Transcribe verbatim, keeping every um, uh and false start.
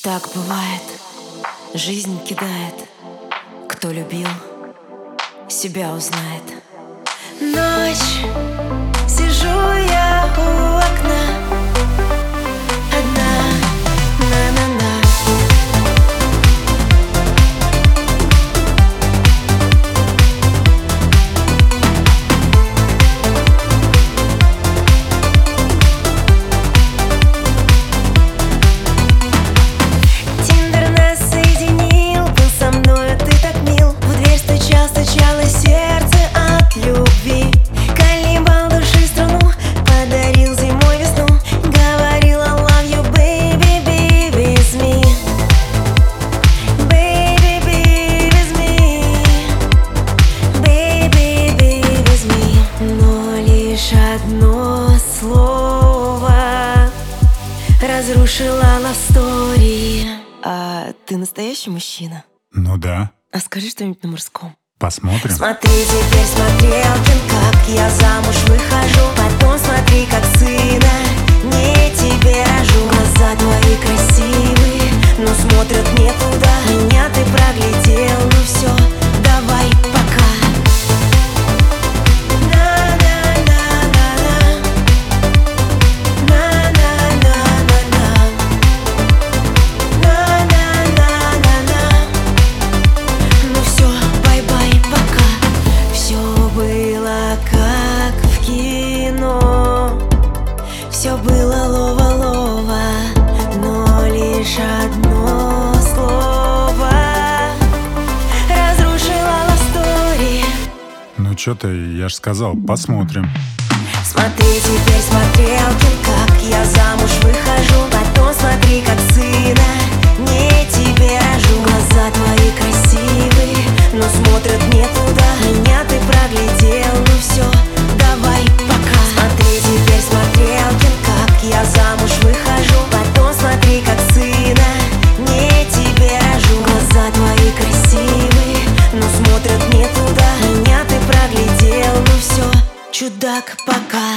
Так бывает, жизнь кидает. Кто любил, себя узнает. Ночь, сижу я у окна, одна, на-на-на. Тиндер нас соединил, был со мною ты так мил. В дверь стучал, стучало сердце от любви. Колебал души струну, подарил зимой весну. Говорил I love you, baby, be with me. Baby, be with me. Baby, be with me. Но лишь одно слово разрушила love story. А ты настоящий мужчина? Ну да. А скажи что-нибудь на мужском. Посмотрим. Смотри, теперь смотрелкин, как я замуж выхожу. Потом смотри, как сына не тебе рожу. Глаза твои красивые, но смотрят не туда. Меня ты проглядел, ну все, давай, пока. На-на-на-на-на. На-на-на-на-на. На-на-на-на-на. Ну все, бай-бай, пока. Все было как в кино. Все было лова-лова, но лишь одно слово разрушило love story. Ну чё ты, я ж сказал, посмотрим. Смотри, теперь смотрелкин, как я замуж выхожу. Потом смотри, как сына не тебе рожу. Глаза твои красивые, но смотрят не туда. Меня ты проглядел, ну все, давай, пока. Смотри, теперь смотрелкин, как я замуж выхожу. Потом смотри, как сына не тебе рожу. Глаза твои красивые, но смотрят не туда. Меня ты проглядел, ну все, чудак, пока.